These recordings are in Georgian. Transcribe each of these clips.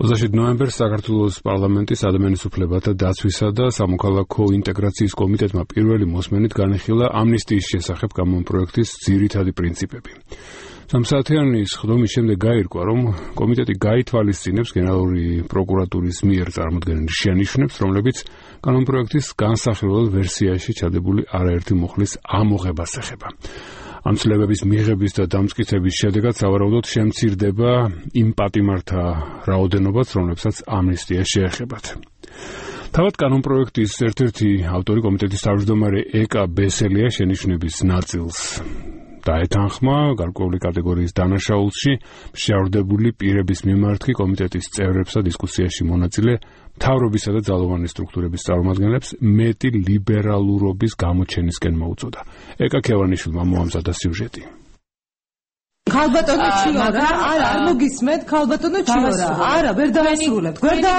27 ნოემბერს საქართველოს პარლამენტის ადამიანის უფლებათა დაცვისა და სამოქალაქო ინტეგრაციის კომიტეტმა პირველი მოსმენით განიხილა ამნისტიის შესახებ კანონპროექტის ძირითადი პრინციპები. სამსაათიანი სხდომის შემდეგ გაირკვა, რომ კომიტეტი გაითვალისწინებს გენერალური პროკურატურის მიერ წარმოდგენილ შენიშვნებს, რომლებიც კანონპროექტის განსახილველ ვერსიაში ჩადებული არაერთი მუხლის ამოღებას ეხება. ამ ცვლილებების მიღების და დამტკიცების შედეგად სავარაუდოდ შემცირდება იმ პატიმართა რაოდენობაც, რომლებსაც ამნისტია შეეხებათ. თავად კანონპროექტის ერთ-ერთი ავტორი კომიტეტის თავმჯდომარე ეკა ბესელია შენიშვნების ნაწილს დაეთანხმა გარკვეული კატეგორიის დანაშაულში მშევრდებული პირების მიმართ კი კომიტეტის წევრებსა დისკუსიაში მონაწილე მთავრობისა და ძალოვანი სტრუქტურების წარმომადგენლებს მეტი ლიბერალურობის გამოჩენისკენ მოუწოდა. ეკა ქევანიშვილმა მოამზადა სიუჟეტი. ქალბატონო ჩიორა, არ მოგისმენთ ქალბატონო ჩიორა. არა, ვერ დაასრულებთ.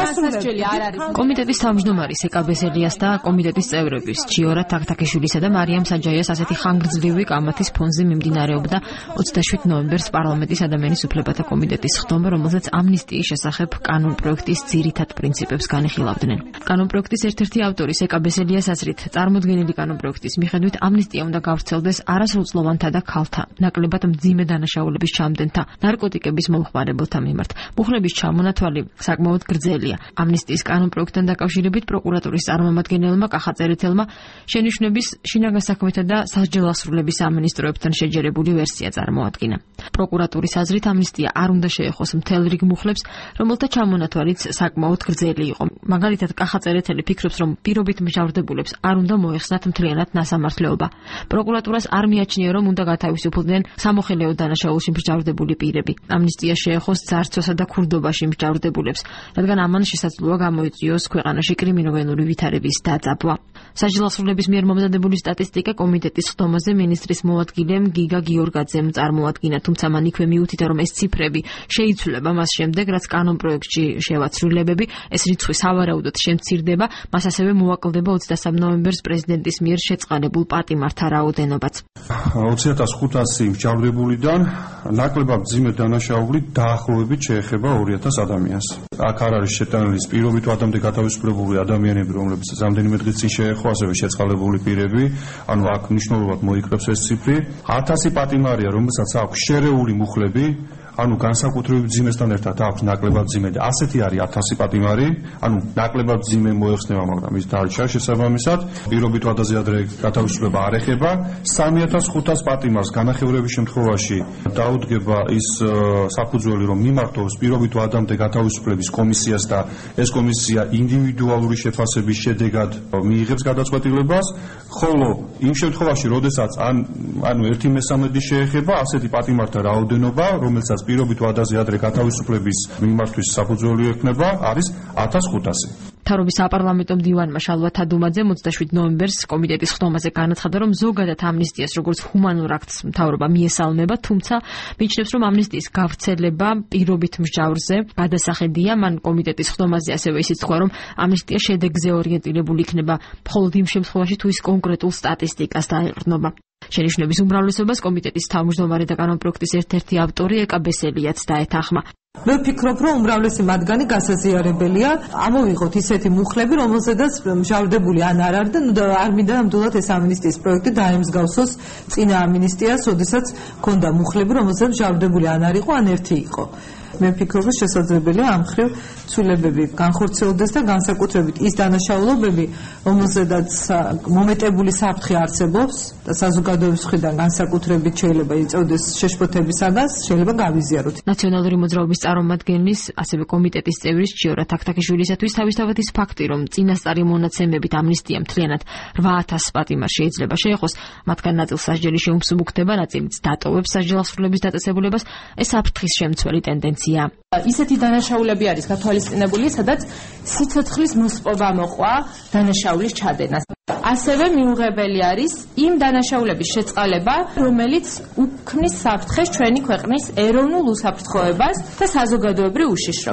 კომიტეტის თავმჯდომარის ეკა ბესელიას და კომიტეტის წევრების ჩიორა თაქთაქიშვილისა და მარიამ საჯაიას ასეთი ხანგრძლივი კამათის ფონზე მიმდინარეობდა 27 ნოემბერს პარლამენტის ადამიანის უფლებათა კომიტეტის სხდომა, რომელზეც ამნისტიის შესახებ კანონპროექტის ძირითად პრინციპებს განიხილავდნენ. კანონპროექტის ერთ-ერთი ავტორის ეკა ბესელიას აზრით, წარმოდგენილი კანონპროექტის მიხედვით ამნისტია უნდა გავრცელდეს არასრულწლოვანთა და ქალთა, ნაკლებად მძიმე დანაშაულების ჩამდენთა, ნარკოტიკების მომხმარებელთა მიმართ. მუხლების ჩამონათვალი საკმაოდ გრძელია. ამნისტიის კანონპროექტთან დაკავშირებით პროკურატურის წარმომადგენელმა კახაწერეთელმა შენიშვნების შინაგან საქმეთა და სასჯელასრულების სამინისტროებთან შეჯერებული ვერსია წარმოადგინა. პროკურატურის აზრით ამნისტია არ უნდა შეეხოს მთელ რიგ მუხლებს, რომელთა ჩამონათვალიც საკმაოდ გრძელი იყო. მაგალითად, კახაწერეთელი ფიქრობს, რომ პირობით მჟავრდებულებს არ უნდა მოეხსნათ მთლიანად ნასამართლეობა. პროკურატურას არ მიაჩნია, რომ უნდა გათავისუფლდნენ სამოხელეო დანაშაულში მსჯავრდებული პირები. ამნისტია შეეხოს ძარცვასა და ქურდობაში მსჯავრდებულებს, რადგან ამან შესაძლოა გამოიწვიოს ქვეყანაში კრიმინოგენური ვითარების დაძაბვა. სასჯელასრულების მიერ მომზადებული სტატისტიკა კომიტეტის სხდომაზე მინისტრის მოადგილემ გიგა გიორგაძემ წარმოადგინა, თუმცა მან იქვე მიუთითა, რომ ეს ციფრები შეიცვლება მას შემდეგ, რაც კანონპროექტში შევა ცვლილებები, ეს რიცხვი სავარაუდოდ შემცირდება, მას ასევე მოაკლდება 23 ნოემბერს პრეზიდენტის მიერ შეწყალებულ პატიმართა რაოდენობაც. 20.500 მსჯავრდებულიდან ნაკლებად მძიმე დანაშაულით დაახლოებით შეეხება 2000 ადამიანს. აქ არ არის შეტანილი პირობით ვადამდე გათავისუფლებული ადამიანები, რომლებსაც რამდენიმე დღის წინ შეეხო, ასევე შეწყალებული პირები, ანუ აქ მნიშვნელოვნად მოიკრებს ეს ციფრი. 1000 პატიმარია, რომელსაც აქვს შერეული მუხლები, ანუ განსაკუთრებით მძიმესთან ერთად აქვს ნაკლებად მძიმე და ასეთი არის 1000 პატიმარი, ანუ ნაკლებად მძიმე მოეხსნება, მაგრამ ის დარჩა შესაბამისად. პირობით ვადაზე ადრე გათავისუფლება არ ეხება. 3500 პატიმარს განახევრების შემთხვევაში დაუდგება ის საფუძველი, რომ მიმართოს პირობით ვადამდე გათავისუფლების კომისიას და ეს კომისია ინდივიდუალური შეფასების შედეგად მიიღებს გადაწყვეტილებას, ხოლო იმ შემთხვევაში, როდესაც ანუ 1/3 შეეხება ასეთი პატიმართა რაოდენობა, რომელსაც პირობით ვადაზე ადრე გათავისუფლების მიმართვის საფუძველი ექნება, არის 1500. მთავრობის საპარლამენტო მდივანმა შალვა თადუმაძე 27 ნოემბერს კომიტეტის სხდომაზე განაცხადა, რომ ზოგადად ამნისტიას როგორც ჰუმანურ აქტს მთავრობა მიესალმება, თუმცა მიიჩნევს, რომ ამნისტიის გავრცელება პირობით მსჯავრზე გადასახედია. მან კომიტეტის სხდომაზე ასევე ისიც თქვა, რომ ამნისტია შედეგზე ორიენტირებული იქნება მხოლოდ იმ შემთხვევაში, თუ ის კონკრეტულ სტატისტიკას დაეყრდნობა. შენიშვნების უმრავლესობას კომიტეტის თავმჯდომარე და კანონპროექტის ერთ-ერთი ავტორი ეკა ბესელიაც დაეთანხმა. მე ვფიქრობ, რომ უმრავლესი მათგანი გასაზიარებელია. ამოვიღოთ ისეთი მუხლები, რომელზედაც მსჯავრდებული ან არ არის და არ მინდა ნამდვილად ეს ამნისტიის პროექტი დაემსგავსოს წინა ამნისტიას, როდესაც ჰქონდა მუხლები, რომელზედაც მსჯავრდებული ან არ იყო, ან ერთი იყო. მე ვფიქრობ, რომ შესაძლებელია ამ მხრივ ცვლილებები განხორციელდეს და განსაკუთრებით ის დანაშაულობები, რომელზედაც მომეტებული საფრთხე არსებობს და საზოგადოების მხრიდან განსაკუთრებით შეიძლება იწევდეს შეშფოთებისაგან, შეიძლება გავიზიაროთ. ნაციონალური მოძრაობის წარმომადგენლის, ასევე კომიტეტის წევრის ჩიორა თაქთაქიშვილისათვის თავისთავად ის ფაქტი, რომ წინასწარი მონაცემებით ამნისტია მთლიანად 8000 პატიმარ შეიძლება შეეხოს, მათგან ნაწილს სასჯელი შეუმსუბუქდება, ნაწილიც დატოვებს სასჯელასრულების დაწესებულებას, ეს საფრთხის შემცველი ტენდენცია. ისეთი დანაშაულები არის გათვალისწინებული, სადაც სიცოცხლის მოსპობა მოყვა დანაშაულის ჩადენას. ასევე მიუღებელი არის იმ დანაშაულების შეწყალება, რომელიც უქმნის საფრთხეს ჩვენი ქვეყნის ეროვნულ უსაფრთხოებას და საზოგადოებრივ უშიშრობას.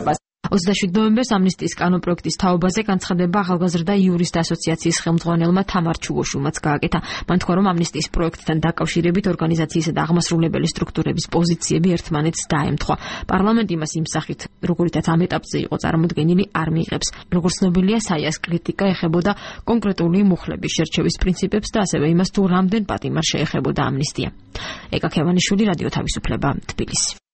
27 ნოემბერს ამნისტიის კანონპროექტის თაობაზე განცხადება ახალგაზრდა იურისტთა ასოციაციის ხელმძღვანელმა თამარ ჩუგოშვილმაც გააკეთა. მან თქვა, რომ ამნისტიის პროექტთან დაკავშირებით ორგანიზაციისა და აღმასრულებელი სტრუქტურების პოზიციები ერთმანეთს დაემთხვა. პარლამენტი მას იმ სახით, როგორითაც ამ ეტაპზე იყო წარმოდგენილი, არ მიიღებს. როგორც ცნობილია, საიას კრიტიკა ეხებოდა კონკრეტული მუხლების შერჩევის პრინციპებს და ასევე იმას, თუ რამდენ პატიმარს შეეხებოდა ამნისტია. ეკა ქევანიშვილი, რადიო თავისუფლება, თბილისი.